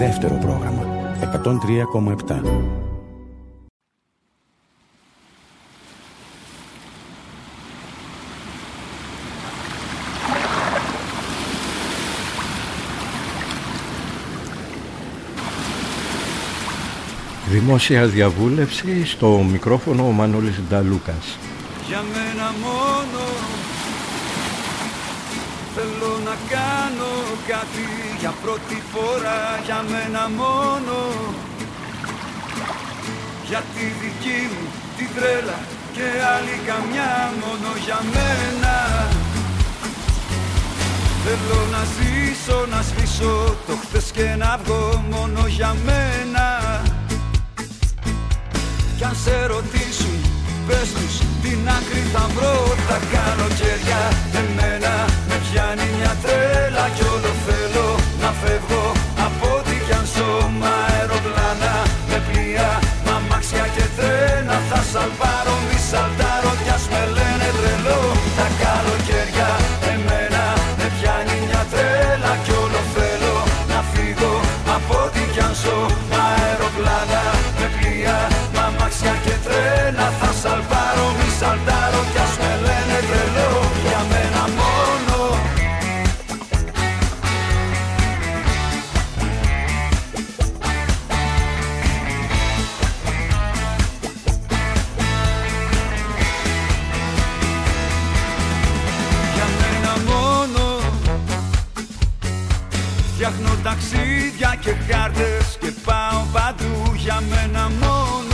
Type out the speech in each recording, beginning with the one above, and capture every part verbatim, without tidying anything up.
δεύτερο πρόγραμμα, εκατόν τρία κόμμα επτά. Δημόσια διαβούλευση, στο μικρόφωνο ο Μανώλης Νταλούκας. Για μένα μόνο θέλω να κάνω κάτι για πρώτη φορά. Για μένα μόνο, για τη δική μου τη τρέλα και άλλη καμιά. Μόνο για μένα θέλω να ζήσω, να σβήσω το χτες και να βγω. Μόνο για μένα. Κι αν σε ρωτήσουν, πες τους την άκρη θα βρω. Τα καλοκαίρια εμένα με πιάνει μια τρέλα κι όλο θέλω να φεύγω από ό,τι κι αν ζω. Μ' αεροπλάνα, με πλοία, μ' αμάξια και τρένα. Θα σαλπάρω, μη σαλτάρω κι ας με λένε τρελό. Τα καλοκαίρια εμένα με πιάνει μια τρέλα κι όλο θέλω να φύγω από ό,τι κι αν ζω. Μ' αεροπλάνα, με πλοία, μ' αμάξια και τρένα. Θα σαλπάρω, μη σαλτάρω κι ας με λένε τρελό. Για μένα μόνο. Για μένα μόνο. Φτιάχνω ταξίδια και κάρτες και πάω παντού. Για μένα μόνο.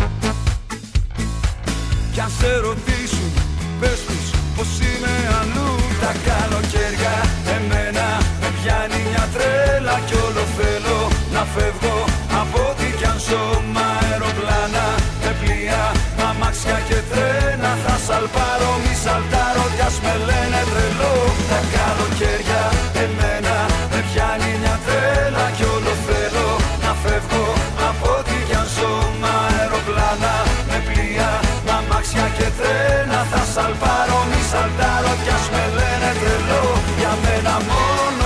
Κι αν σε ρωτήσουν, πες τους πως είμαι αλλού. Τα καλοκαίρια εμένα με πιάνει μια τρέλα κι όλο θέλω να φεύγω από ό,τι κι αν ζω. Μ' αεροπλάνα, με πλοία, μ' αμάξια και τρένα. Θα σαλπάρω, μη σαλτάρω κι ας με λένε τρελό. Τα καλοκαίρια εμένα με πιάνει μια τρέλα κι όλο θέλω να φεύγω από ό,τι κι αν ζω. Μ' αεροπλάνα, με πλοία, μ' αμάξια και τρένα. Θα σαλπάρω, μη σαλτάρω κι ας με λένε τρελό. Για μένα μόνο.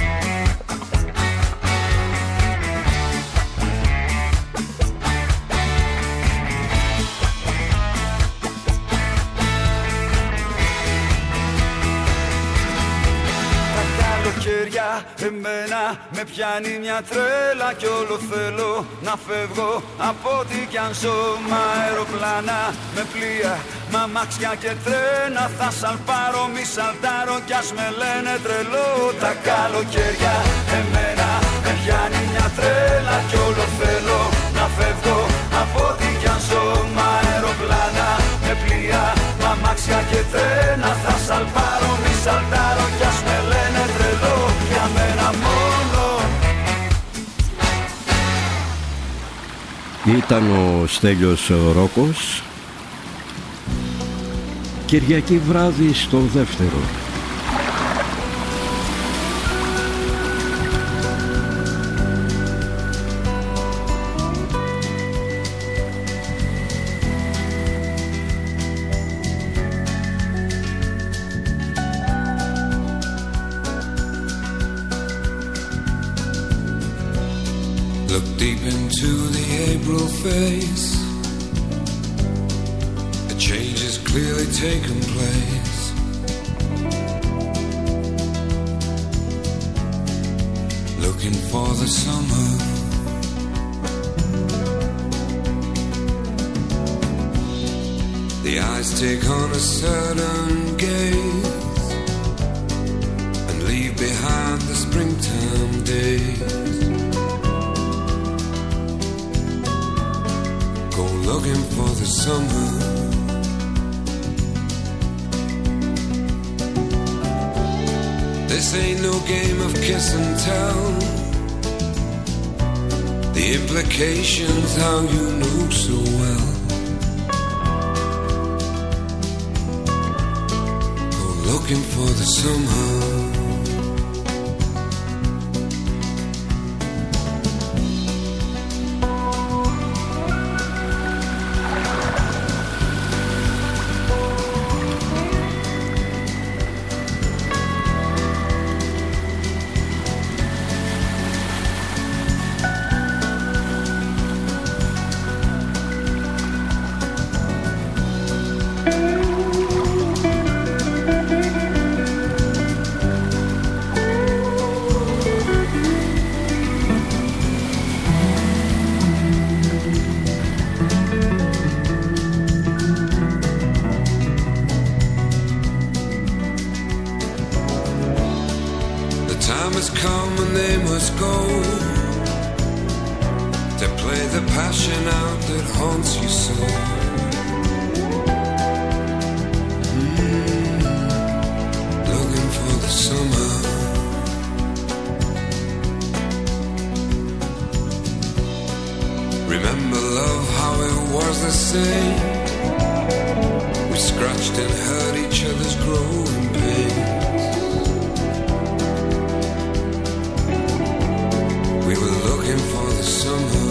Τα καλοκαίρια εμένα με πιάνει μια τρέλα κι όλο θέλω να φεύγω από ό,τι κι αν ζω. Μ' αεροπλάνα, με πλοία, μ' αμάξια και τρένα. Θα σαλπάρω, μη σαλτάρω κι ας με λένε τρελό. Τα καλοκαίρια εμένα με πιάνει μια τρέλα κι όλο θέλω να φεύγω από ό,τι κι αν ζω. Μ' αεροπλάνα, με πλοία, μ' αμάξια και τρένα. Θα σαλπάρω, μη σαλτάρω κι ας με λένε τρελό. Για μένα μόνο. Ήταν ο Στέλιος Ρόκος. Κυριακή βράδυ στο δεύτερο. Look deep into the April face. A change has clearly taken place. Looking for the summer. The eyes take on a certain gaze and leave behind the springtime days. Go looking for the summer. This ain't no game of kiss and tell. The implications how you know so well. Go looking for the summer. time has come and they must go to play the passion out that haunts you so. Mm, looking for the summer. Remember love, how it was the same. We scratched and hurt each other's growing pains. We were looking for the summer.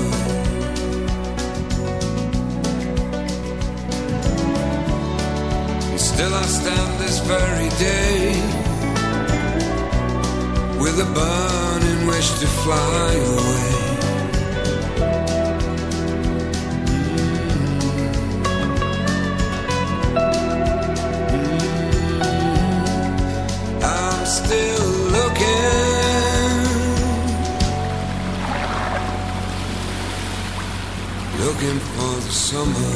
And still I stand this very day with a burning wish to fly away. Still looking, looking for the summer.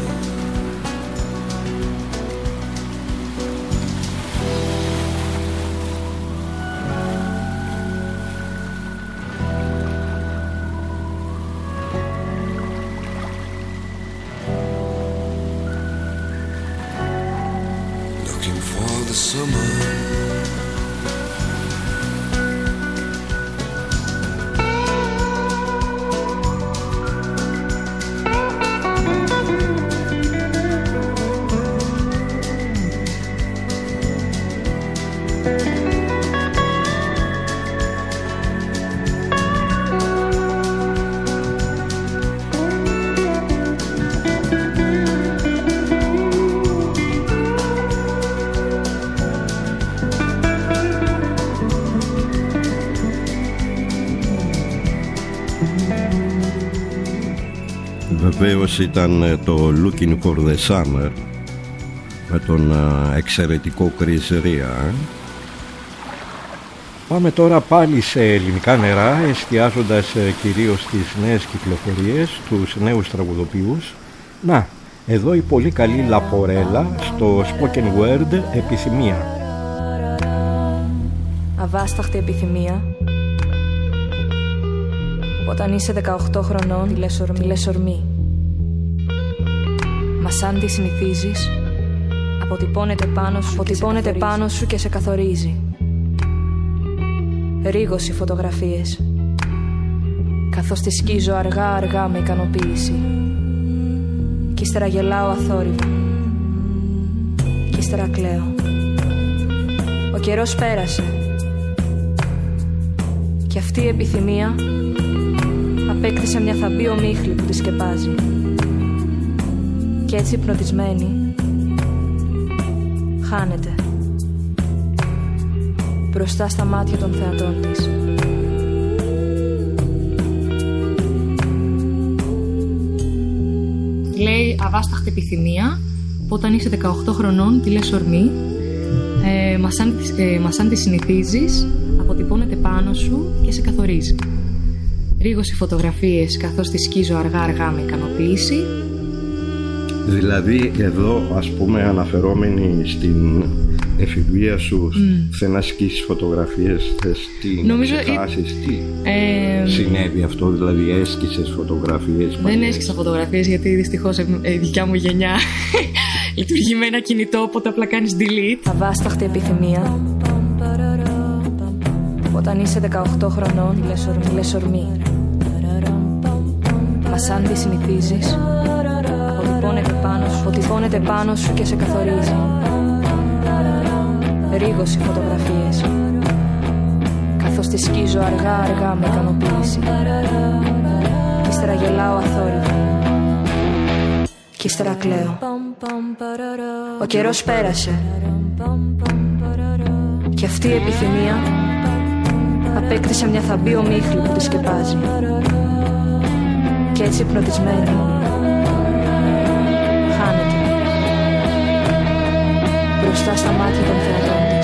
Looking for the summer. Βεβαίως ήταν το Looking for the Summer με τον εξαιρετικό Chris Rea. Πάμε τώρα πάλι σε ελληνικά νερά, εστιάζοντας κυρίως στις νέες κυκλοφορίες, τους νέους τραγουδοποιούς. Να, εδώ η πολύ καλή Λαπορέλα στο spoken word Επιθυμία. Αβάσταχτη επιθυμία. Όταν είσαι δεκαοκτώ χρονών, τηλεσορμή. Μα σαν τη συνηθίζεις, αποτυπώνεται πάνω σου, αποτυπώνεται πάνω σου και σε καθορίζει. Ρίγωση φωτογραφίες, καθώς τη σκίζω αργά αργά με ικανοποίηση. Κι ύστερα γελάω αθόρυβα, κι ύστερα κλαίω. Ο καιρός πέρασε κι αυτή η επιθυμία απέκτησε μια θαμπή ομίχλη που τη σκεπάζει. Κι έτσι υπνοτισμένη χάνεται μπροστά στα μάτια των θεατών της. Λέει αβάσταχτη επιθυμία, όταν είσαι δεκαοκτώ χρονών, τη λες ορμή. Ε, μα σαν, ε, μα σαν τη συνηθίζεις, αποτυπώνεται πάνω σου και σε καθορίζει. Ρίγωση φωτογραφίες, καθώς τη σκίζω αργά αργά με ικανοποίηση. Δηλαδή εδώ, ας πούμε, αναφερόμενοι στην εφηβεία σου, mm. θες να σκίσεις φωτογραφίες, θες τι, νομίζω να ξεχάσεις, τι ε... συνέβη αυτό, δηλαδή έσκησες φωτογραφίες? Δεν παλιές. Έσκησα φωτογραφίες γιατί δυστυχώς η ε, δικιά μου γενιά λειτουργεί με ένα κινητό, οπότε απλά κάνεις delete. Αβάσταχτη επιθυμία. Όταν είσαι δεκαοκτώ χρονών, λες ορμή. Μα σαν τη συνηθίζεις, αποτυπώνεται πάνω σου, αποτυπώνεται πάνω σου και σε καθορίζει. Ρίγωση φωτογραφίες, καθώς τη σκίζω αργά αργά με ικανοποίηση. Κι ύστερα γελάω αθόρυβα, κι ύστερα κλαίω. Ο καιρός πέρασε κι αυτή η επιθυμία απέκτησε μια θαμπή ομίχλη που τη σκεπάζει. Κι έτσι υπνοτισμένη χάνεται μπροστά στα μάτια των θεατών της.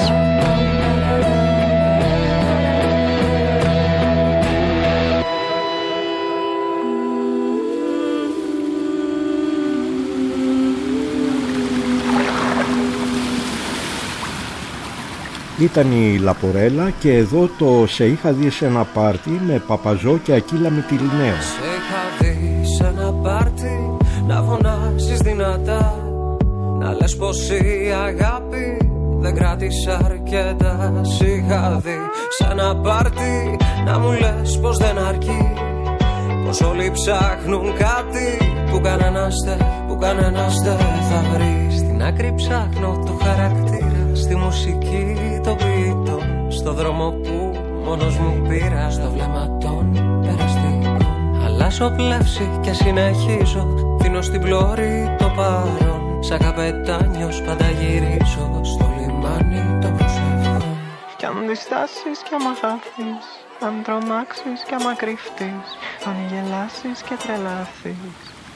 Ήταν η Λαπορέλα και εδώ το «Σε είχα δει σε ένα πάρτι» με Παπαζό και Ακύλα Μυτιληναίο. Σε είχα δει σε ένα πάρτι να φωνάζεις δυνατά, να λες πως η αγάπη δεν κράτησε αρκετά. Σε είχα δει σε ένα πάρτι να μου λες πως δεν αρκεί, πως όλοι ψάχνουν κάτι που κανένας δεν, που κανένας δεν θα βρει. Στην άκρη ψάχνω το χαρακτήρα, στη μουσική των ποιητών, στο δρόμο που μόνος μου πήρα, στο βλέμμα των περαστικών. Αλλάζω πλεύση και συνεχίζω, δίνω στην πλώρη το παρόν. Σαν καπετάνιος πάντα γυρίζω, στο λιμάνι το προσεύχω. Κι αν διστάσεις κι άμα χάθεις, αν τρομάξεις κι άμα κρυφτείς, αν γελάσεις και τρελαθείς.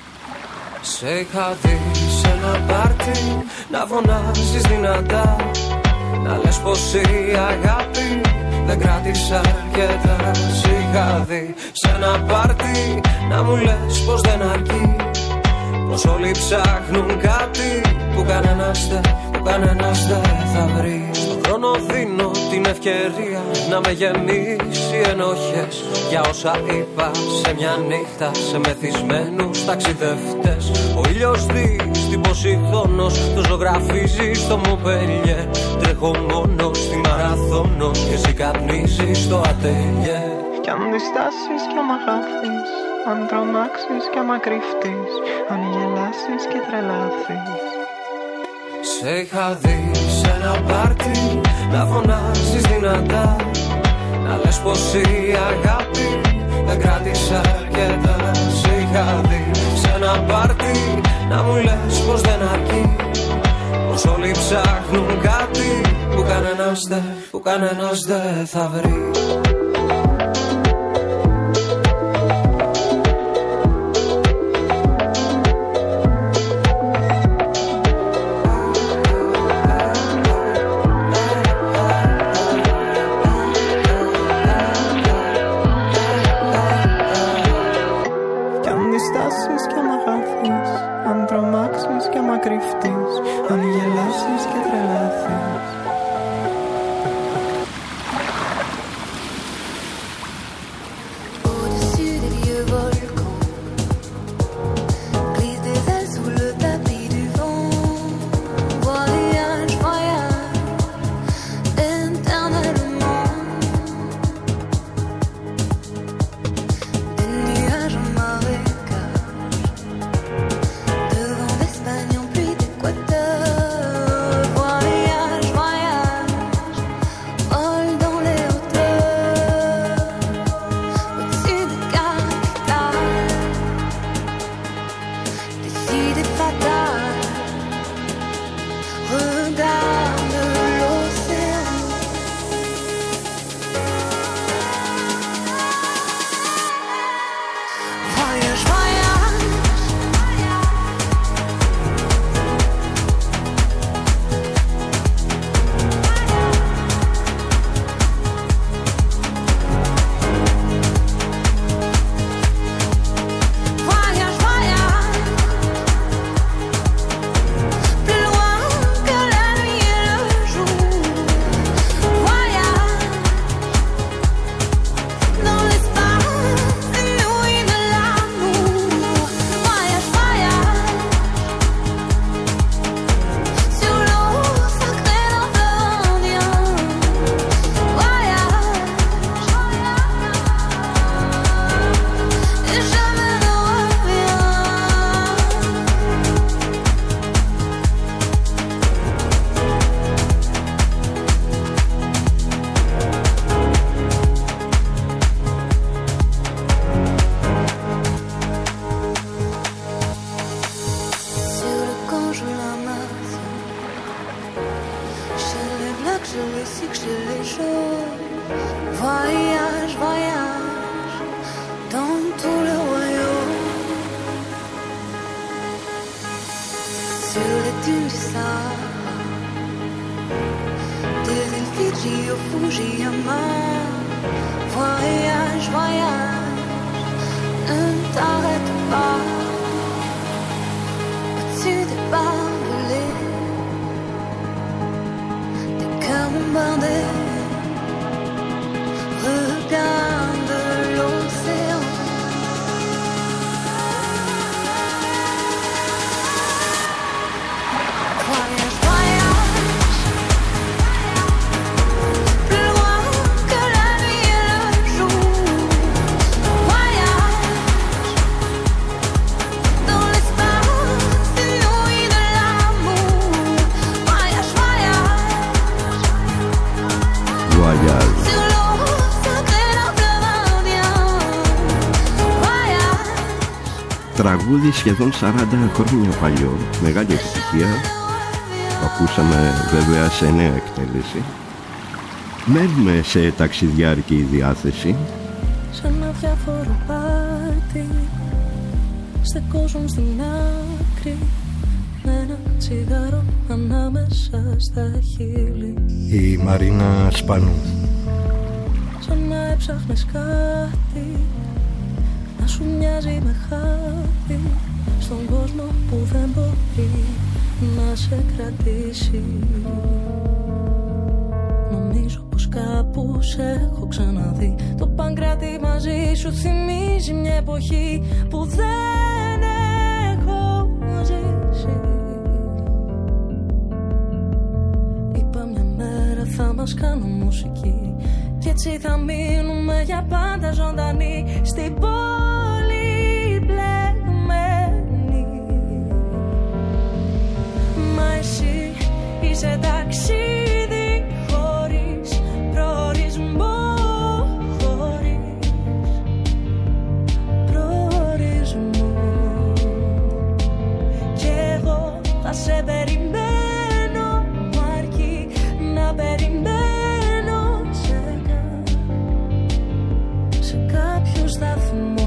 Σε είχα δει σε ένα πάρτι να φωνάζεις δυνατά, να λες πως η αγάπη δεν κράτησε αρκετά. Σε είχα δει σε ένα πάρτι να μου λες πως δεν αρκεί, πως όλοι ψάχνουν κάτι που κανένας δεν, που κανένας δεν θα βρει. Στον χρόνο δίνω την ευκαιρία να με γεμίσει ενοχές για όσα είπα σε μια νύχτα, σε μεθυσμένους ταξιδευτές. Ο ήλιος δει στην Ποσειδώνος, το ζωγραφίζει στο Μομπέλιε. Τρέχω μόνος στη Μαραθώνο και εσύ καπνίζεις στο ατέλιε. Κι αν διστάσεις κι άμα χάθεις, αν τρομάξεις κι άμα κρυφτείς, αν γελάσεις και τρελαθείς. Σε είχα δει σε ένα πάρτι να φωνάζεις δυνατά, να λες πως η αγάπη δεν κράτησε αρκετά. Σε είχα δει σε ένα πάρτι να μου λες πως δεν αρκεί, πως όλοι ψάχνουν κάτι που κανένας δεν, που κανένας δεν θα βρει. Au-dessus des barbelés, des cœurs bombardée. Regarde l'océan. Voyage, voyage, plus loin que la nuit et le jour. Voyage dans l'espace inouï de l'amour. Voyage, voyage, Voyage. sur l'eau sacrée d'un fleuve indien. Voyage. Τραγούδι σχεδόν σαράντα χρόνια παλιό, μεγάλη επιτυχία. Το ακούσαμε βέβαια σε νέα εκτέλεση. Μένουμε σε ταξιδιάρικη διάθεση. Σ' ένα διάφορο πάρτι στεκόζουν στην άκρη με ένα τσιγάρο ανάμεσα στα χείλη. Η Μαρίνα Σπανού. Σαν να έψαχνες κάτι να σου μοιάζει με χάδι στον κόσμο που δεν μπορεί να σε κρατήσει. Νομίζω πως κάπου σε έχω ξαναδεί. Το Παγκράτη μαζί σου θυμίζει μια εποχή που δεν έχω ζήσει. Είπα μια μέρα θα μας κάνω μουσική κι έτσι θα μείνουμε για πάντα ζωντανοί στην πόλη μπλεγμένη. Μα εσύ είσαι ταξίδι χωρίς προορισμό, χωρίς προορισμό. Κι εγώ θα σε περιμένω, μ' αρκεί να περιμένω σε, κα... σε κάποιο σταθμό.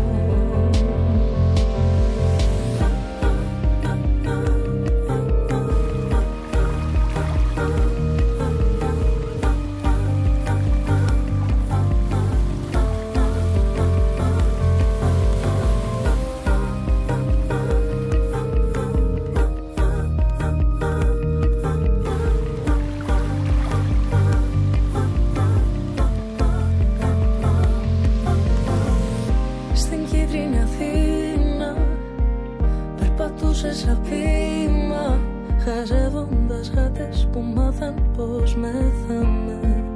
Στην κίτρινη Αθήνα περπατούσες απίμα χαζεύοντας γάτες που μάθαν πως μεθάμε.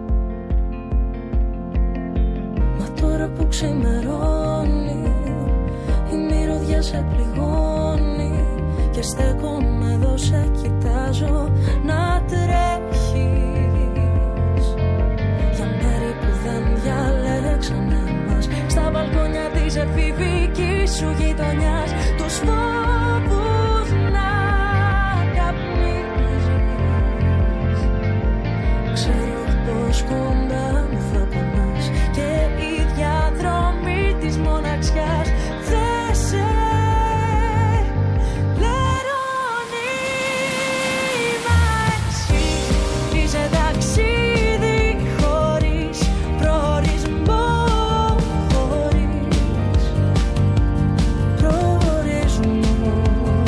Μα τώρα που ξημερώνει η μυρωδιά σε πληγώνει και στέκομαι εδώ σε κοιτάζω να τρέχεις για μέρη που δεν διαλέξανε μας, στα μπαλκόνια της εφηβικής σου γειτονιάς, τους φόβους να καπνίζεις. Ξέρω πως κοντά μου θα πονάς και η διαδρομή της μοναξιάς δεν σε λερώνει. Μα εσύ είσαι ταξίδι χωρίς προορισμό, χωρίς προορισμό.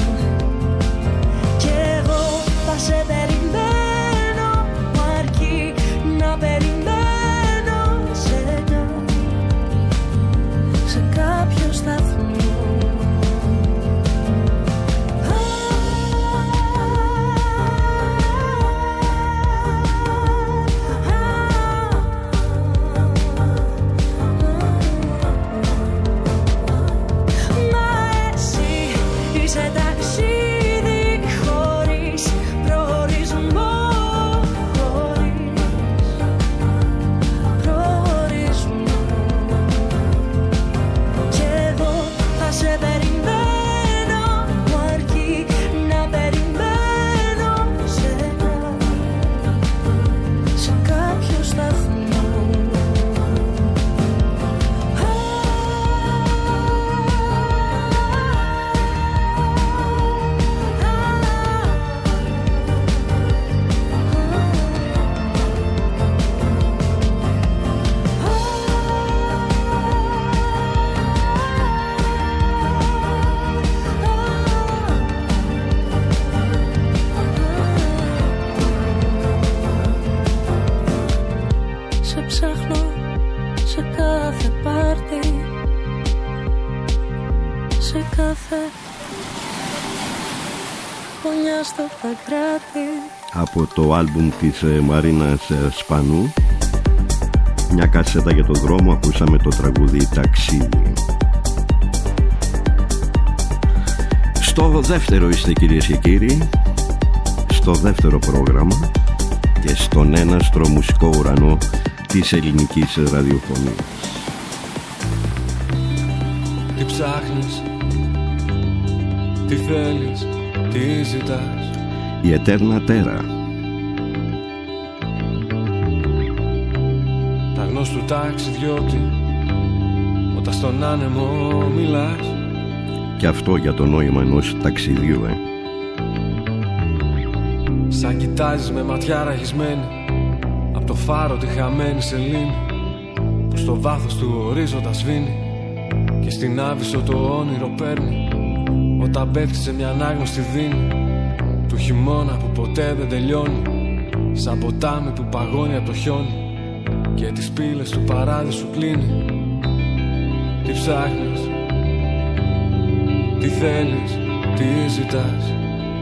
ψάχνω σε κάθε πάρτι, σε κάθε γωνιά στο Παγκράτη. Από το άλμπουμ της Μαρίνας Σπανού, μια κασέτα για το δρόμο, ακούσαμε το τραγούδι «Ταξίδι». Στο δεύτερο είστε, κυρίες και κύριοι, στο δεύτερο πρόγραμμα και στον έναστρο μουσικό ουρανό της ελληνικής ραδιοφωνίας. Τι ψάχνεις, τι θέλεις, τι ζητάς? Η Ετέρνα Τέρα. Τα γνώστου ταξιδιώτη, όταν στον άνεμο μιλάς. Και αυτό για το νόημα ενός ταξιδιού, ε. Σαν κοιτάζεις με ματιά ραγισμένη απ' το φάρο τη χαμένη σελήνη που στο βάθος του ορίζοντα σβήνει και στην άβυσσο το όνειρο παίρνει όταν πέφτει σε μια ανάγνωστη δίνη του χειμώνα που ποτέ δεν τελειώνει, σαν ποτάμι που παγώνει από το χιόνι και τις πύλες του παράδεισου κλείνει. Τι ψάχνεις, τι θέλεις, τι ζητάς?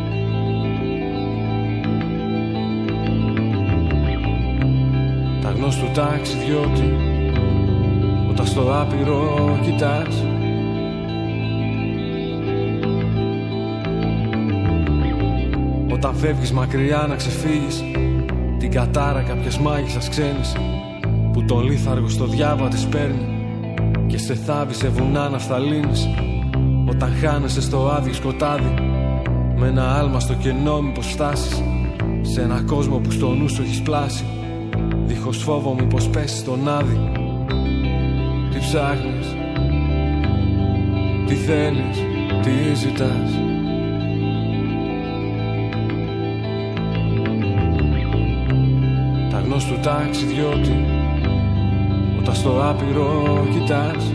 Τα γνώστου ταξιδιώτη, όταν στο άπειρο κοιτάς. Όταν φεύγεις μακριά να ξεφύγεις την κατάρα κάποιας μάγισσας ξένης που τον λίθαργο στο διάβα της παίρνει και σε θάβει σε βουνά να φθαλίνεις. Όταν χάνεσαι στο άδειο σκοτάδι με ένα άλμα στο κενό, μήπως φτάσεις σε ένα κόσμο που στο νου σου έχεις πλάσει, δίχως φόβο μήπως πέσεις στον άδει. Τι ψάχνεις, τι θέλεις, τι ζητάς? Τα γνώστου ταξιδιώτη, όταν στο άπειρο κοιτάς.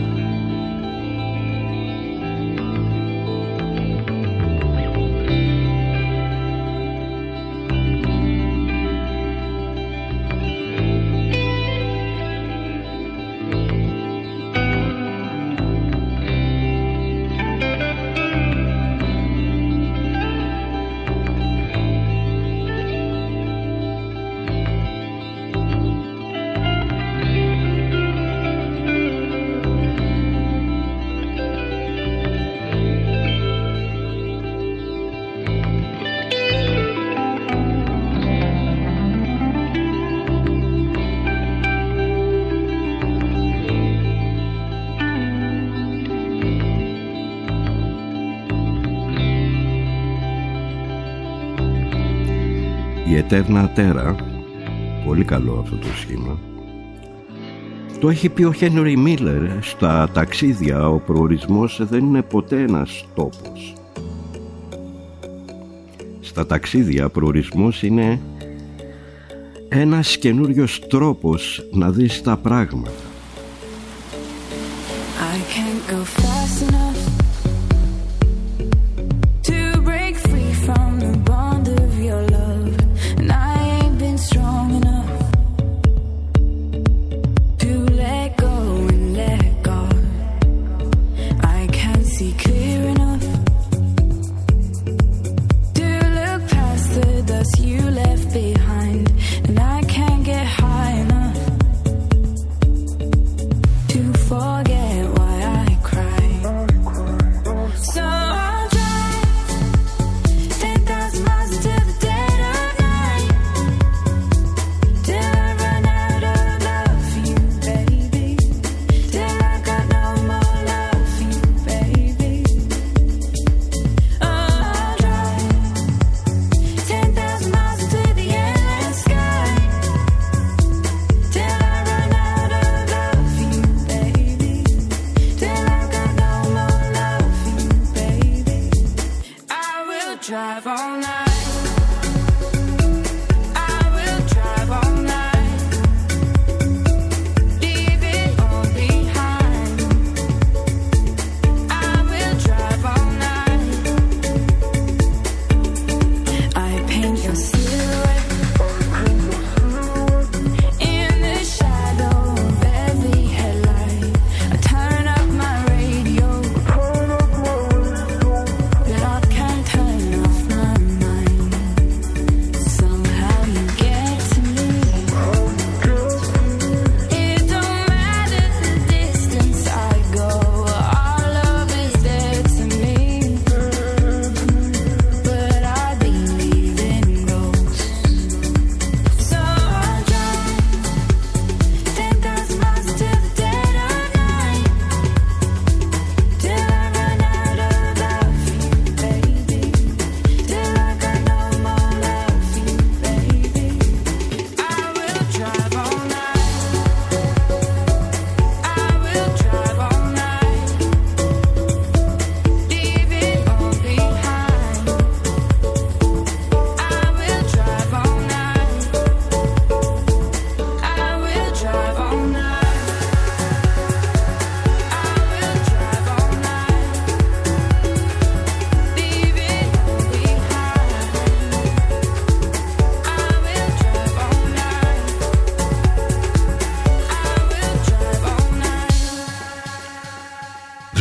Η Ετέρνα Τέρα, πολύ καλό αυτό το σχήμα. Το έχει πει ο Χένρι Μίλλερ στα ταξίδια. Ο προορισμός δεν είναι ποτέ ένας τόπος. Στα ταξίδια προορισμός είναι ένας καινούριος τρόπος να δεις τα πράγματα. I can't go fast enough to break free from the bond of your love, and I ain't been strong enough to let go and let God. I can't see clear enough to look past the dust you left behind, and I can't get high enough to forget why I cry. So I'll drive ten thousand miles into the dead of night till I run out of love for you, baby. Till I got no more love for you, baby. I'll drive ten thousand miles into the endless sky till I run out of love for you, baby.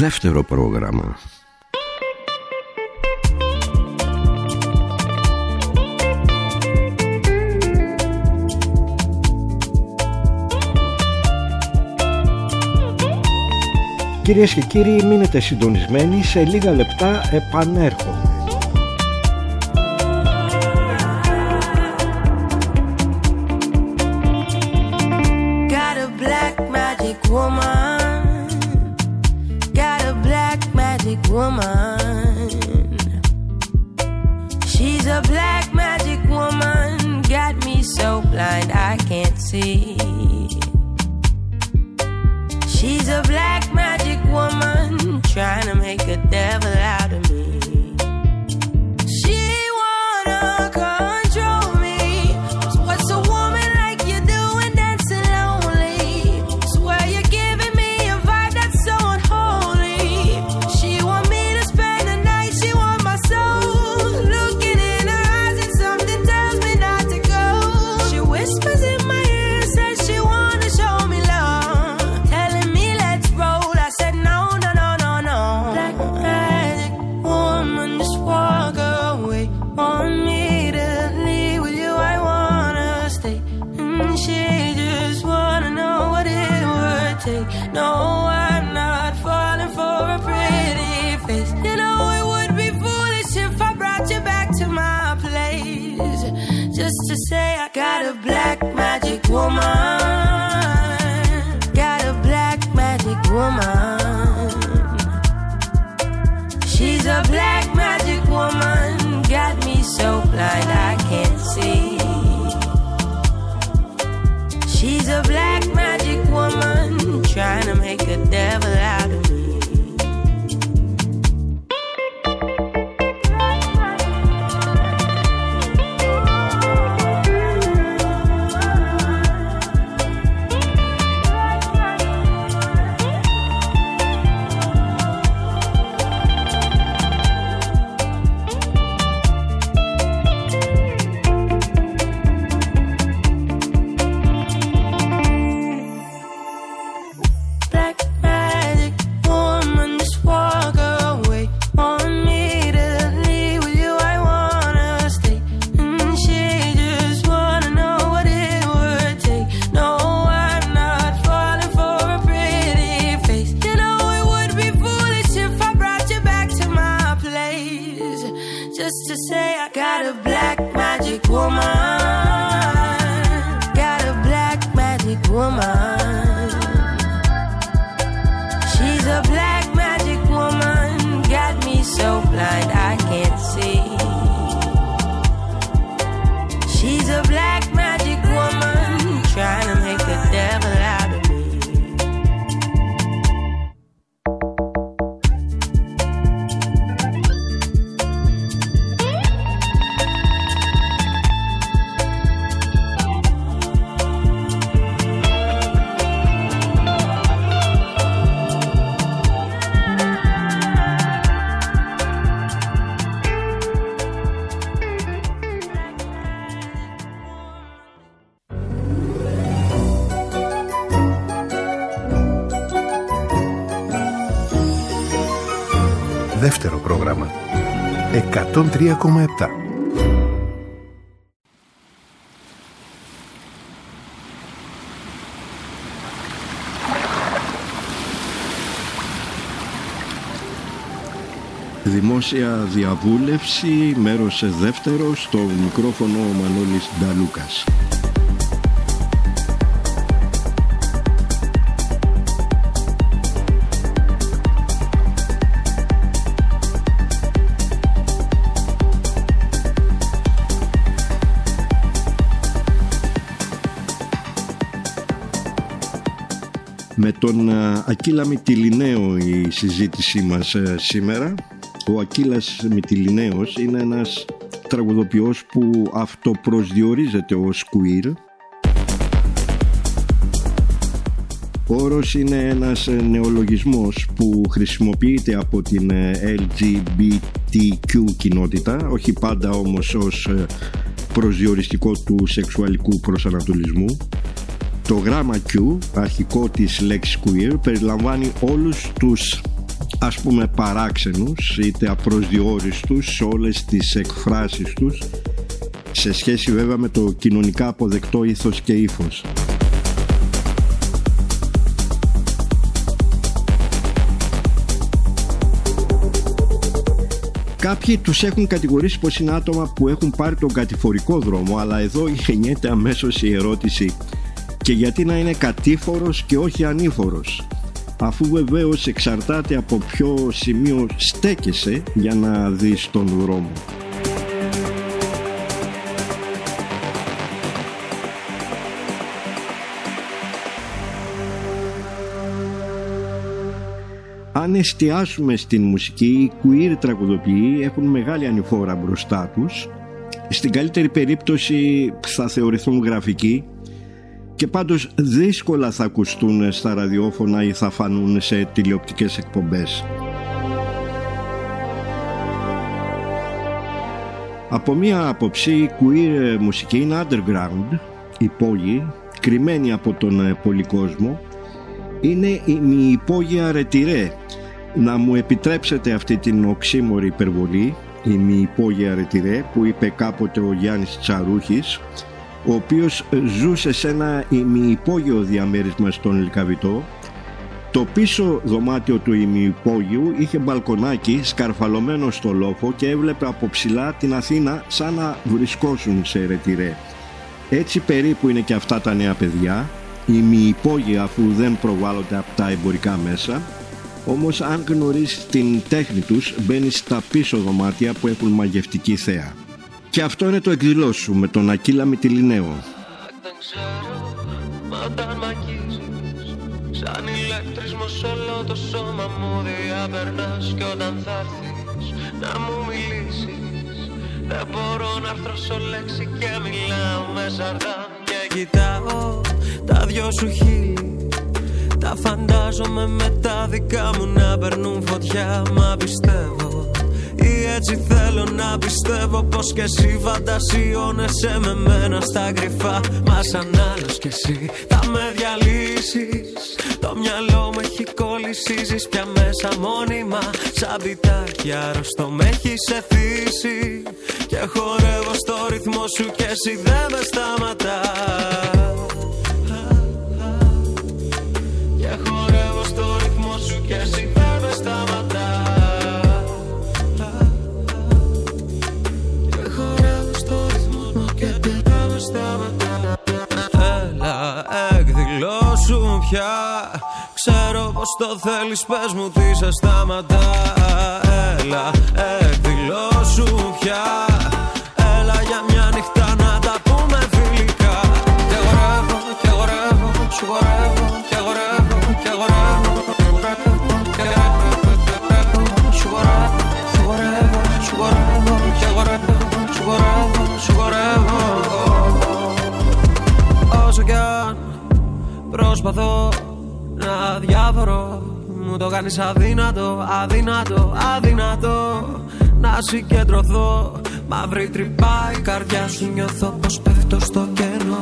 Δεύτερο πρόγραμμα. Κυρίες και κύριοι, μείνετε συντονισμένοι, σε λίγα λεπτά επανέρχομαι. Got a black magic woman, got a black magic woman. She's a black magic woman, got me so blind I can't see. She's a black magic woman, trying to make a devil out of me. She wanna control me. What's a woman like you doing dancing lonely? Swear you're giving me a vibe that's so unholy. She want me to spend the night, she want my soul. Looking in her eyes and something tells me not to go. She whispers in my ear, says she wanna show me love. Telling me let's roll, I said no, no, no, no, no. Black magic woman, just walk away. Want me to leave with you, I wanna stay. And she just wanna know what it would take. No, I'm not falling for a pretty face. You know it would be foolish if I brought you back to my place. Just to say I got a black magic woman, got a black magic woman. She's a black magic woman, got me so blind I can't see. She's a black magic woman, trying to make a devil out of me. Black magic woman, just walk away. Want me to leave with you, I wanna stay. And she just wanna know what it would take. No, I'm not falling for a pretty face. You know it would be foolish if I brought you back to my place. Just to say I got a black magic woman, got a black magic woman. She's a black magic woman, got me so blind I can't see. She's a black magic woman, trying to make a devil out of me. Δεύτερο πρόγραμμα. εκατόν τρία κόμμα επτά. Δημόσια διαβούλευση, μέρος δεύτερο, στο μικρόφωνο ο Μανώλης Νταλούκας. Με τον Ακύλα Μυτιληναίο η συζήτησή μας σήμερα. Ο Ακύλας Μυτιληναίος είναι ένας τραγουδοποιός που αυτοπροσδιορίζεται ως queer. Ο όρος είναι ένας νεολογισμός που χρησιμοποιείται από την ελ τζι μπι τι κιου κοινότητα, όχι πάντα όμως ως προσδιοριστικό του σεξουαλικού προσανατολισμού. Το γράμμα Q, αρχικό της λέξης queer, περιλαμβάνει όλους τους ας πούμε παράξενους, είτε απροσδιόριστους σε όλες τις εκφράσεις τους, σε σχέση βέβαια με το κοινωνικά αποδεκτό ήθος και ύφος. Κάποιοι τους έχουν κατηγορήσει πως είναι άτομα που έχουν πάρει τον κατηφορικό δρόμο, αλλά εδώ γεννιέται αμέσως η ερώτηση: και γιατί να είναι κατήφορος και όχι ανήφορος, αφού βεβαίως εξαρτάται από ποιο σημείο στέκεσαι για να δεις τον δρόμο. Αν εστιάσουμε στην μουσική, οι queer τραγουδοποιοί έχουν μεγάλη ανηφόρα μπροστά τους. Στην καλύτερη περίπτωση θα θεωρηθούν γραφικοί και πάντως δύσκολα θα ακουστούν στα ραδιόφωνα ή θα φανούν σε τηλεοπτικές εκπομπές. Από μία άποψη, η queer μουσική είναι underground, υπόγειη, κρυμμένη από τον πολυκόσμο. Είναι η μη-υπόγεια ρετυρέ. Να μου επιτρέψετε αυτή την οξύμορη υπερβολή, η μη-υπόγεια ρετυρέ, που είπε κάποτε ο Γιάννης Τσαρούχης, ο οποίος ζούσε σε ένα ημιυπόγειο διαμέρισμα στον Λυκαβητό. Το πίσω δωμάτιο του ημιυπόγειου είχε μπαλκονάκι σκαρφαλωμένο στο λόφο και έβλεπε από ψηλά την Αθήνα σαν να βρισκόσουν σε ρετυρέ. Έτσι περίπου είναι και αυτά τα νέα παιδιά, ημιυπόγεια αφού δεν προβάλλονται από τα εμπορικά μέσα. Όμως αν γνωρίσεις την τέχνη τους, μπαίνεις στα πίσω δωμάτια που έχουν μαγευτική θέα. Και αυτό είναι το εκδηλώσου με τον Ακύλα Μυτιληναίο. Δεν ξέρω, μα όταν μ' αγγίζεις, σαν ηλεκτρισμός όλο το σώμα μου διαπερνάς. Και όταν θα έρθεις να μου μιλήσεις, δεν μπορώ να αρθρώσω λέξη και μιλάω με σαρδάμ. Και κοιτάω τα δυο σου χείλη, τα φαντάζομαι με τα δικά μου να περνούν φωτιά. Μα πιστεύω ή έτσι θέλω να πιστεύω πως κι εσύ φαντασιώνεσαι με μένα στα κρυφά. Μα σαν άλλος κι εσύ θα με διαλύσεις. Το μυαλό μου έχει κολλήσει, ζεις πια μέσα μόνιμα. Σαν πιτάκι άρρωστο με έχεις εθίσει. Και χορεύω στο ρυθμό σου κι εσύ δεν με σταματάς. Και χορεύω στο ρυθμό σου κι εσύ δεν με σταματάς. Έλα, εκδηλώσου πια. Ξέρω πως το θέλεις, πες μου τι σε σταματά. Έλα, εκδηλώσου πια. Έλα για μια νύχτα να τα πούμε φιλικά. Και χορεύω, και χορεύω, σου χορεύω, και χορεύω, και χορεύω, και σου χορεύω, σου χορεύω, σου χορεύω, και χορεύω, σου χορεύω, σου χορεύω. Όσο κι αν προσπαθώ να διάφορο, μου το κάνεις αδύνατο, αδύνατο, αδύνατο να συγκεντρωθώ. Μαύρη τρυπά η καρδιά σου, νιώθω πως πέφτω στο κενό.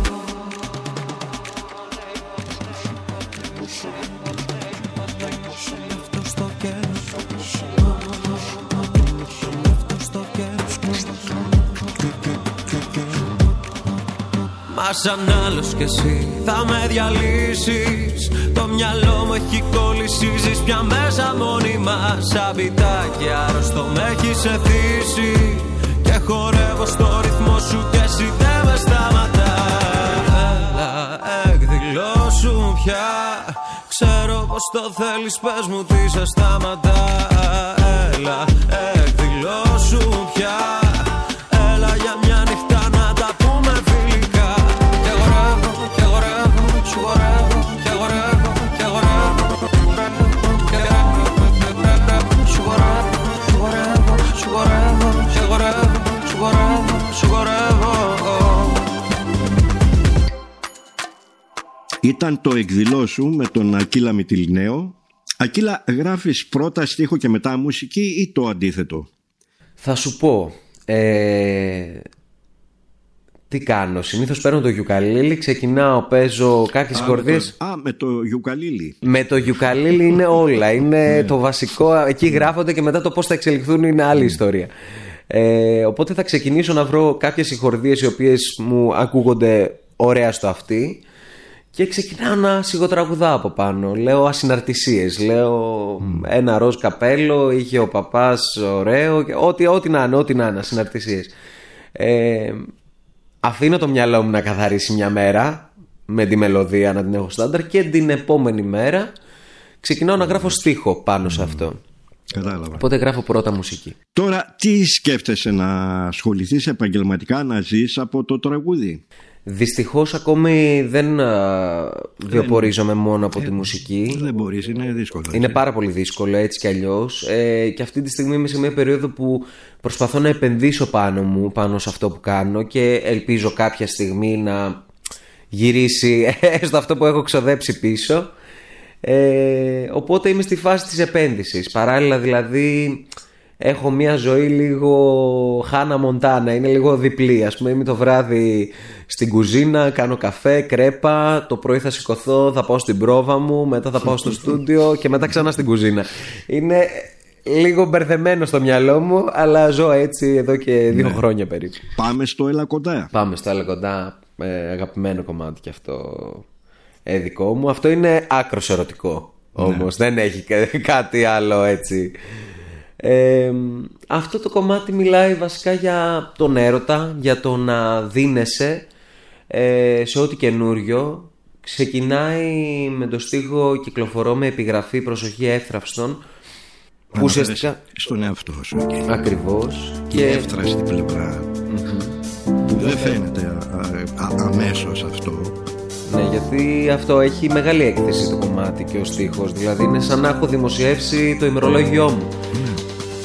Μα σαν άλλος κι εσύ θα με διαλύσεις. Το μυαλό μου έχει κολλήσει, ζεις πια μέσα μόνιμα. Σαν πιτάκι άρρωστο με έχεις εθίσει. Και χορεύω στο ρυθμό σου κι εσύ δεν με σταματάς. Έλα, εκδηλώσου πια. Ξέρω πως το θέλεις, πες μου τι σε σταματά. Έλα, εκδηλώσου πια. Έλα για μια νύχτα να τα πούμε φιλικά. Και χορεύω, και χορεύω, σου χορεύω, και χορεύω, και χορεύω, και σου χορεύω, σου χορεύω, σου χορεύω, και χορεύω, σου χορεύω, σου χορεύω. Ήταν το εκδηλώσου με τον Ακύλα Μυτιληναίο. Ακύλα, γράφεις πρώτα στίχο και μετά μουσική ή το αντίθετο? Θα σου πω, ε, τι κάνω? Συνήθως παίρνω το γιουκαλίλι, ξεκινάω, παίζω κάποιες χορδίες. Α, με το γιουκαλίλι. Με το γιουκαλίλι είναι όλα. Είναι το βασικό. Εκεί γράφονται και μετά το πώς θα εξελιχθούν είναι άλλη ιστορία. Ε, οπότε θα ξεκινήσω να βρω κάποιες συγχορδίες οι οποίες μου ακούγονται ωραία στο αυτί και ξεκινάω να σιγοτραγουδάω από πάνω. Λέω ασυναρτησίες. Λέω mm. ένα ροζ καπέλο, είχε ο παπάς ωραίο. Ό,τι, ό,τι να είναι, ό,τι να είναι, ασυναρτησίες. Ε, αφήνω το μυαλό μου να καθαρίσει μια μέρα με τη μελωδία να την έχω στάνταρ και την επόμενη μέρα ξεκινάω να γράφω στίχο πάνω σε αυτό. Κατάλαβα. Οπότε γράφω πρώτα μουσική. Τώρα τι σκέφτεσαι, να ασχοληθείς επαγγελματικά, να ζεις από το τραγούδι? Δυστυχώς ακόμη δεν α, βιοπορίζομαι μόνο από ε, τη μουσική. Δεν μπορείς, είναι δύσκολο. Είναι έτσι. Πάρα πολύ δύσκολο έτσι κι αλλιώς. Ε, και αυτή τη στιγμή είμαι σε μια περίοδο που προσπαθώ να επενδύσω πάνω μου, πάνω σε αυτό που κάνω και ελπίζω κάποια στιγμή να γυρίσει έστω αυτό που έχω ξοδέψει πίσω. Ε, οπότε είμαι στη φάση της επένδυσης. Παράλληλα δηλαδή έχω μια ζωή λίγο Χάνα Μοντάνα, είναι λίγο διπλή. Ας πούμε είμαι το βράδυ στην κουζίνα, κάνω καφέ, κρέπα. Το πρωί θα σηκωθώ, θα πάω στην πρόβα μου, μετά θα πάω στο στούντιο και μετά ξανά στην κουζίνα. Είναι λίγο μπερδεμένο στο μυαλό μου, αλλά ζω έτσι εδώ και δύο ναι. χρόνια περίπου. Πάμε στο Έλα Κοντά. Πάμε στο Έλα Κοντά, ε, αγαπημένο κομμάτι και αυτό ε, δικό μου. Αυτό είναι άκρος ερωτικό όμως, ναι. Δεν έχει κάτι άλλο έτσι. Ε, αυτό το κομμάτι μιλάει βασικά για τον έρωτα, για το να δίνεσαι ε, σε ό,τι καινούριο. Ξεκινάει με το στίχο «Κυκλοφορώ με επιγραφή προσοχή εύθραυστον», που ουσιαστικά στον εαυτό σου okay. Ακριβώς. Και η εύθραστη πλευρά mm-hmm. που δεν φαίνεται α, α, αμέσως αυτό. Ναι, γιατί αυτό έχει μεγάλη έκθεση το κομμάτι και ο στίχος. Δηλαδή είναι σαν να έχω δημοσιεύσει το ημερολόγιό μου. Mm.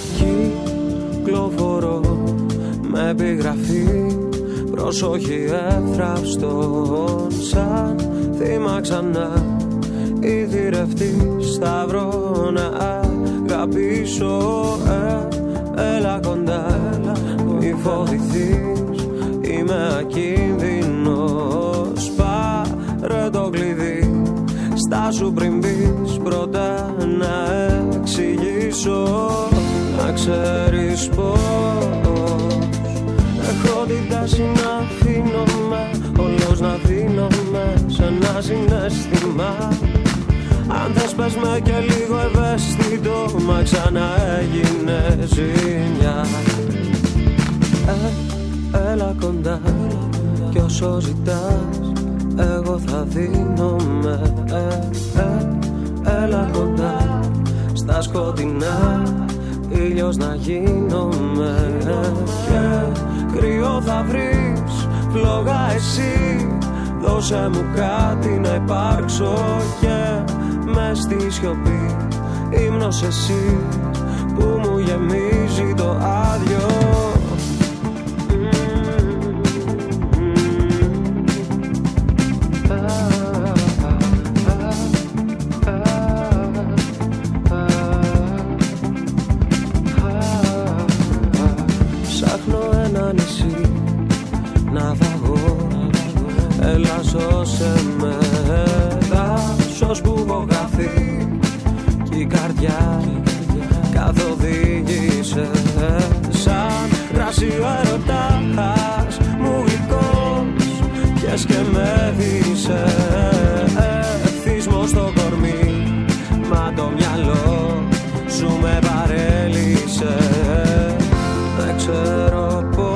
Κυκλοφορώ με επιγραφή προσοχή εύθραυστον, σαν θύμα ξανά ιδρευτή σταυρό να αγαπήσω. Ε, έλα κοντά, μη φοβηθείς, είμαι ακίνδυνος. Πάρε το κλειδί, στάσου πριν μπεις πρώτα να εξηγήσω. Να ξέρεις πως έχω την τάση να αφήνομαι, όλος να δίνομαι σε ένα συναίσθημα. Αν θες πες με και λίγο ευαίσθητο, μα ξανά έγινε ζημιά. Ε, έλα κοντά κι όσο ζητάς εγώ θα δίνομαι. Ε, ε, έλα κοντά στα σκοτεινά, ήλιος να γίνομαι. Και κρύο θα βρεις, φλόγα εσύ, δώσε μου κάτι να υπάρξω. Και μες στη σιωπή ύμνος εσύ που μου γεμίζει το άδειο. Σώσε με, δάσος που έχω χαθεί κι η καρδιά καθοδήγησε. Σαν κρασί ο έρωτας μου γλυκός, πιες και με δίσε. Ευθύσμος στο κορμί, μα το μυαλό σου με παρέλυσε. Δεν ξέρω πώς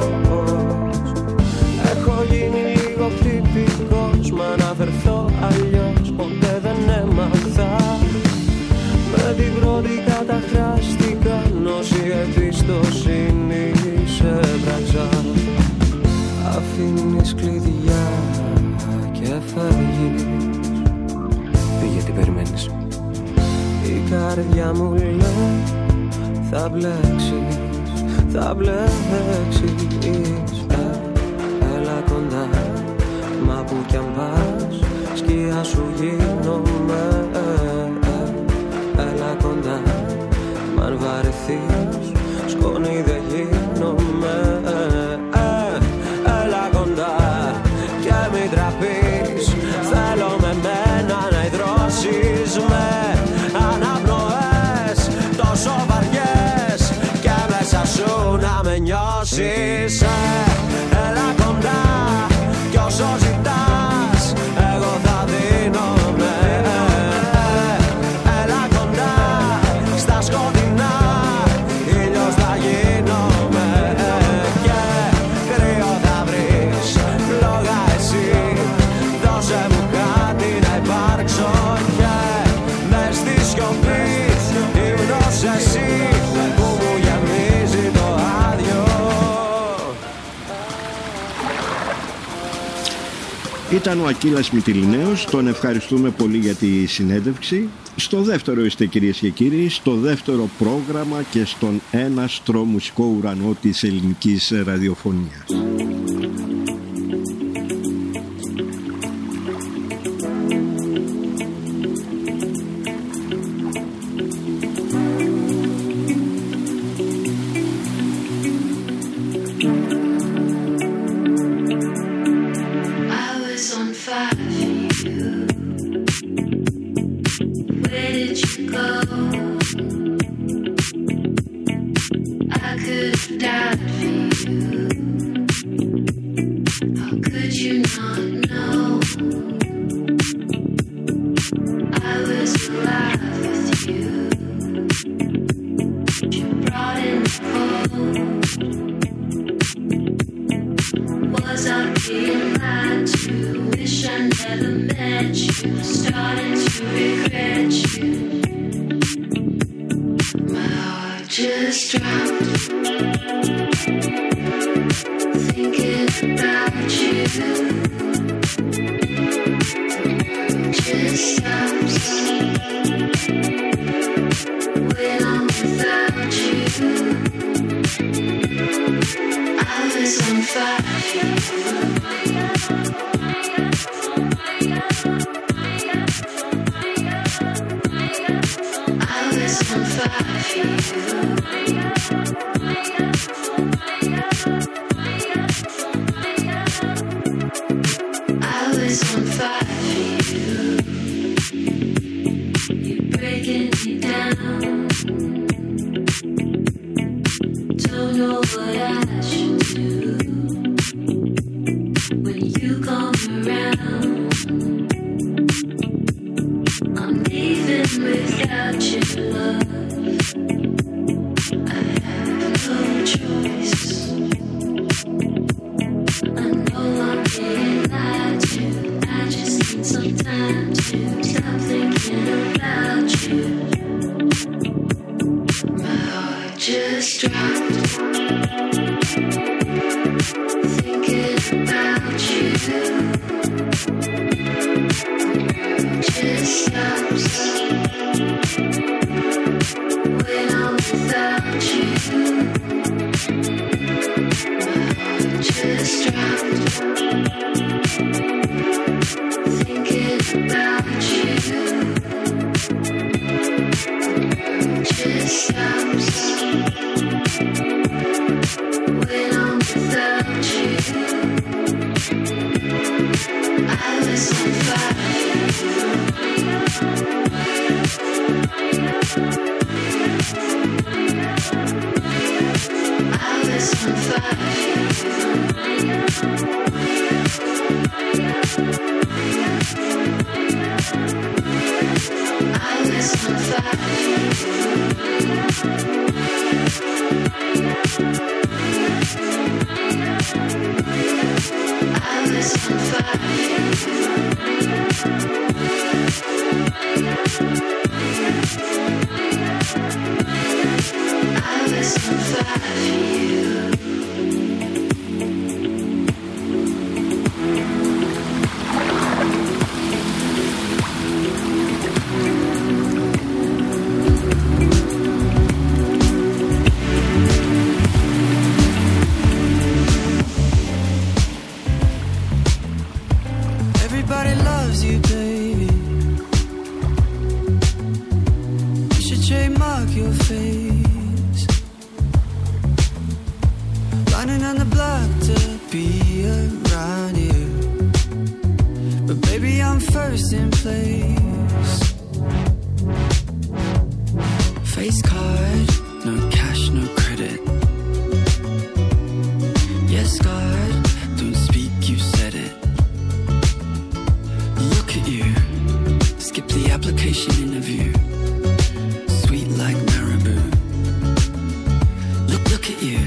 έχω γίνει λίγο χτυπικός, μα να φερθώ αλλιώς ποτέ δεν έμαθα. Με την πρώτη καταχράστηκα, νόση εμπιστοσύνη σε πράξα. Αφήνεις κλειδιά και φεύγεις. Πήγε, τι περιμένεις? Η καρδιά μου λέει θα μπλέξεις, θα μπλέξεις. Έλα κοντά, μα που κι αν πας σκιά σου γίνομαι. Έλα κοντά, μ' αν βαρεθείς σκόνη δεν γίνομαι. Έλα κοντά. βγάζεις με αναπνοές τόσο βαριές και μέσα σου να με νιώσεις. Έλα κοντά κι όσο ζητάς εγώ θα δίνομαι. Έλα κοντά στα σκοτεινά ήλιος θα γίνομαι. Και κρύο θα βρεις λόγα εσύ. Δώσε μου κάτι να υπάρξω και μες στη σιωπή ύμνος εσύ που μου γεμίζει το άδειο. Ήταν ο Ακύλας Μυτιληναίος, τον ευχαριστούμε πολύ για τη συνέντευξη. Στο δεύτερο είστε κυρίες και κύριοι, στο δεύτερο πρόγραμμα και στον έναστρο μουσικό ουρανό της ελληνικής ραδιοφωνίας. Line Skip the application interview. Sweet like marabou. Look, look at you.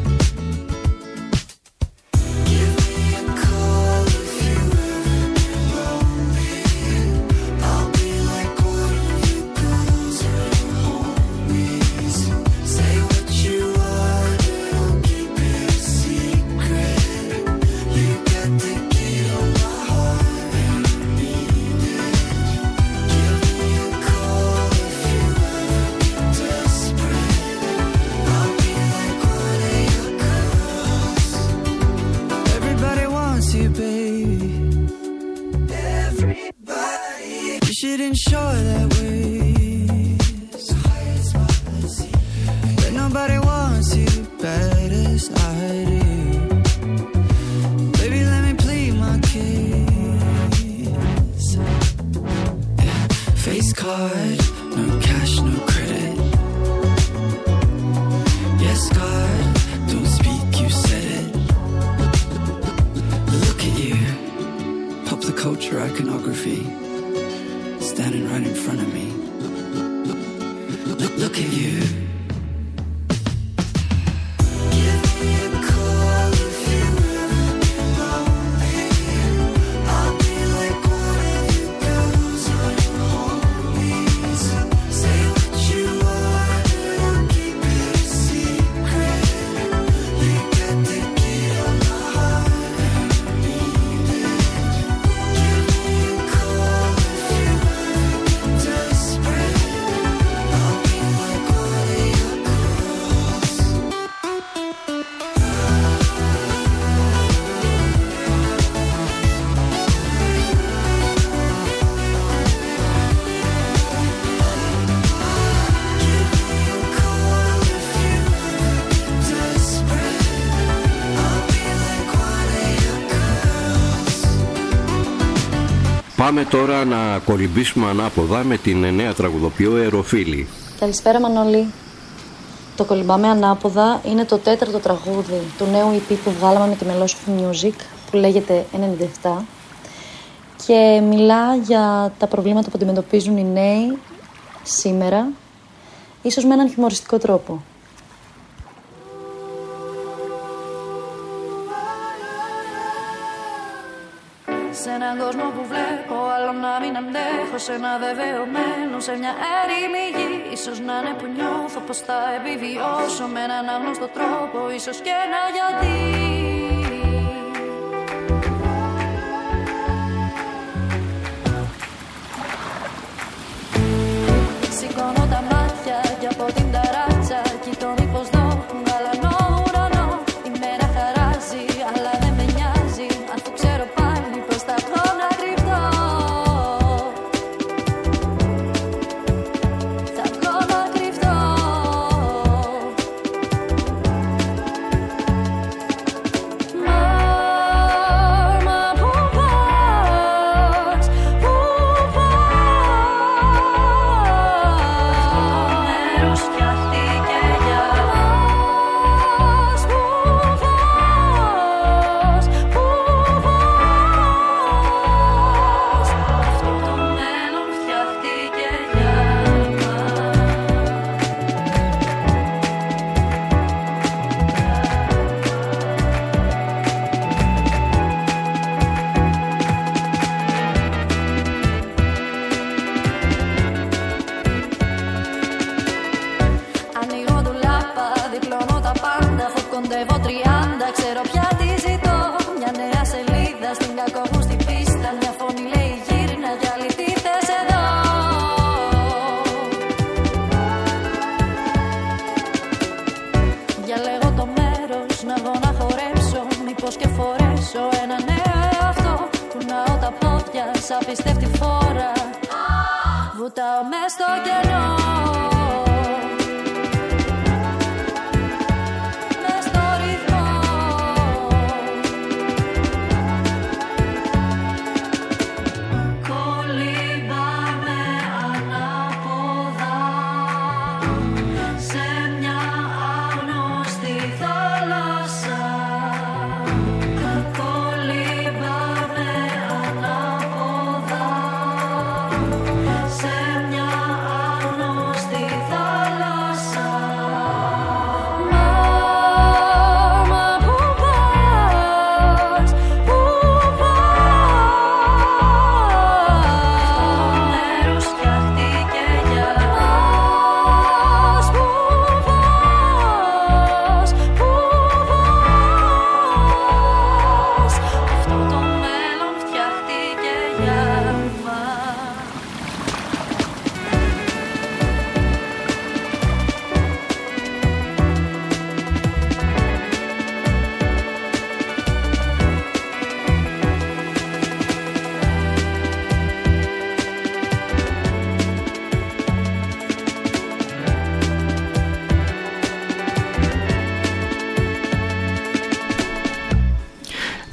Πάμε τώρα να κολυμπήσουμε ανάποδα με την νέα τραγουδοποιό Αεροφίλη. Καλησπέρα Μανώλη. Το Κολυμπάμε Ανάποδα είναι το τέταρτο τραγούδι του νέου ι πι που βγάλαμε με τη Melosoph Music που λέγεται ενενήντα επτά και μιλά για τα προβλήματα που αντιμετωπίζουν οι νέοι σήμερα, ίσως με έναν χιουμοριστικό τρόπο. Σε έναν κόσμο που βλέπω, άλλο να μην αντέχω. Σε ένα βεβαιωμένο, σε μια έρημη γη. Ίσως να είναι που νιώθω πως θα επιβιώσω με έναν άγνωστο τρόπο, ίσως και ένα γιατί. Σηκώνω τα μάτια και από την ταράτσα κοιτώ μήπως δω γαλανό ουρανό. Η μέρα χαράζει, αλλά δεν με νοιάζει, αφού ξέρω πάλι πως θα βγω να κρυφτώ. Θα βγω να κρυφτώ. Μα, μα πού πας, πού πας. Φτιάχτηκε για μας. Πού πας, πού πας. Αυτό το μέλλον φτιάχτηκε για ανοίγω ντουλάπα, διπλώνω τα πάντα, αφού κοντεύω τριάντα, ξέρω πια τι ζητώ. Μια νέα σελίδα στην κακόβουστη πίστα, μια φωνή λέει γύρνα κι άλλη τι θες εδώ. Διαλέγω το μέρος να βγω να χορέψω, μήπως και φορέσω ένα νέο εαυτό. Κουνάω τα πόδια σαν πιστεύτη φόρα, βουτάω μες στο κενό. Μες στο ρυθμό. Κολυμπάμε ανάποδα σε μια άγνωστη θάλασσα. Κολυμπάμε ανάποδα.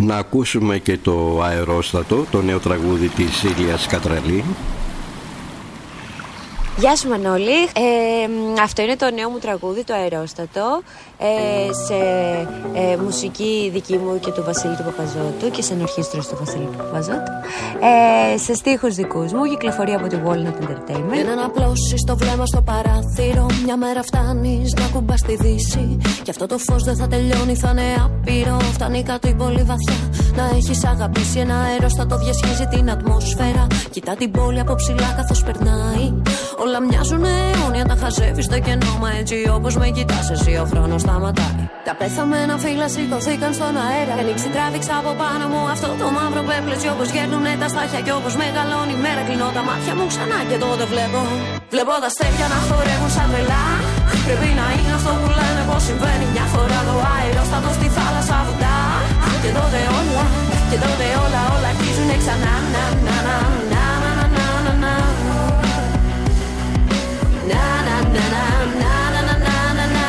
να ακούσουμε και το Αερόστατο, το νέο τραγούδι της Ήλιας Κατραλή. Γεια σου Μανώλη, ε, αυτό είναι το νέο μου τραγούδι, το Αερόστατο, ε, σε ε, μουσική δική μου και του Βασίλη του Παπαζώτου και σε ενορχήστρο του Βασίλη του Παπαζώτου, ε, σε στίχους δικούς μου, κυκλοφορεί από τη Walnut Entertainment. Είναι να απλώσεις το βλέμμα στο παράθυρο, μια μέρα φτάνεις να κουμπάς τη δύση και αυτό το φως δεν θα τελειώνει, θα είναι άπειρο, φτάνει κάτι πολύ βαθιά. Να έχεις αγαπήσει ένα αερόστατο, διασχίζει την ατμόσφαιρα, κοιτά την πόλη από ψηλά καθώς περνάει. Όλα μοιάζουν αιώνια, τα χαζεύεις στο κενό, μα έτσι όπως με κοιτάς εσύ ο χρόνος σταματάει. Τα πέθαμενα φύλλα σηκωθήκαν στον αέρα, ανοίξει τράβηξα από πάνω μου αυτό το μαύρο πέπλετσι, όπως γέρνουνε τα στάχια κι όπως μεγαλώνει η μέρα. Κλείνω τα μάτια μου ξανά και τότε βλέπω, βλέπω τα αστέρια να χορεύουν σαν τρελά. Πρέπει να είναι αυτό που λένε πως συμβαίνει μια φορά, το αερόστατο στη θάλασσα βουτά. Και τότε όλα, και τότε όλα, όλα αρχίζουν ξανά. Να, να, να, να, να, να, να, να. Να, να, να, να, να, να, να, να, να.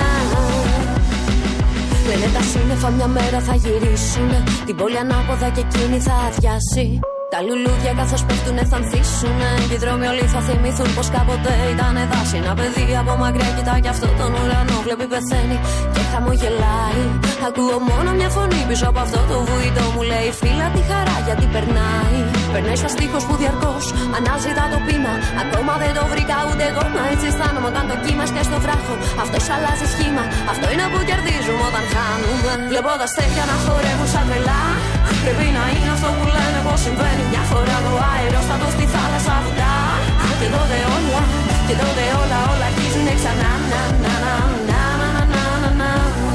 Λένε τα σύννεφα μια μέρα θα γυρίσουν, την πόλη ανάποδα και εκείνη θα αδειάσει. Τα λουλούδια καθώς πέφτουνε θα ανθίσουνε, και οι δρόμοι όλοι θα θυμηθούν πως κάποτε ήτανε δάση. Ένα παιδί από μακριά κοιτά κι αυτό τον ουρανό, βλέπει πεθαίνει και χαμογελάει. Ακούω μόνο μια φωνή πίσω από αυτό το βουητό, μου λέει φίλα τη χαρά γιατί περνάει. Περνάει στα στίχος που διαρκώς αναζητά το πείμα, ακόμα δεν το βρήκα ούτε εγώ, μα έτσι αισθάνομαι όταν το κύμα σκάει στο βράχο. Αυτός αλλάζει σχήμα, αυτό είναι που κερδίζουμε όταν χάνουμε. Βλέπω τα αστέρια να χορεύουν σαν τρελά, πρέπει να είναι αυτό που λένε πως συμβαίνει μια φορά, το αερόστατο στη θάλασσα βουτά. Και τότε όλα, και τότε όλα, όλα αρχίζουν ξανά. Να, να, να, να, να, να, να, να, να.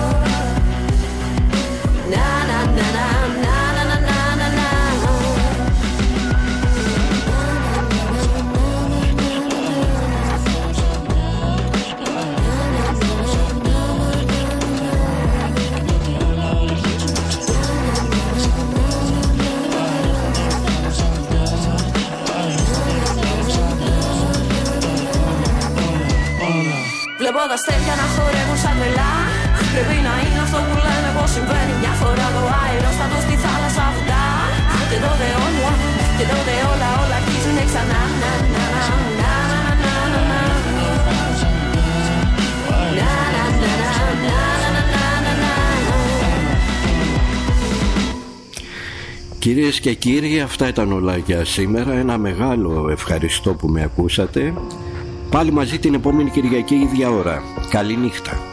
Να, να, να, να, να, να, να, να, να. Βλέπω τα αστέρια να χορεύουν σαν τρελά, πρέπει να είναι αυτό που λένε πως συμβαίνει μια φορά, το αερόστατο στη θάλασσα βουτά. Και τότε όλα, και τότε όλα, όλα αρχίζουν ξανά. Να, να, να, να, να, να, να, να. Να, να, να, να, να, να, να, να. Κυρίες και κύριοι, αυτά ήταν όλα για σήμερα. Ένα μεγάλο ευχαριστώ που με ακούσατε. Πάλι μαζί την επόμενη Κυριακή ίδια ώρα. Καλή νύχτα.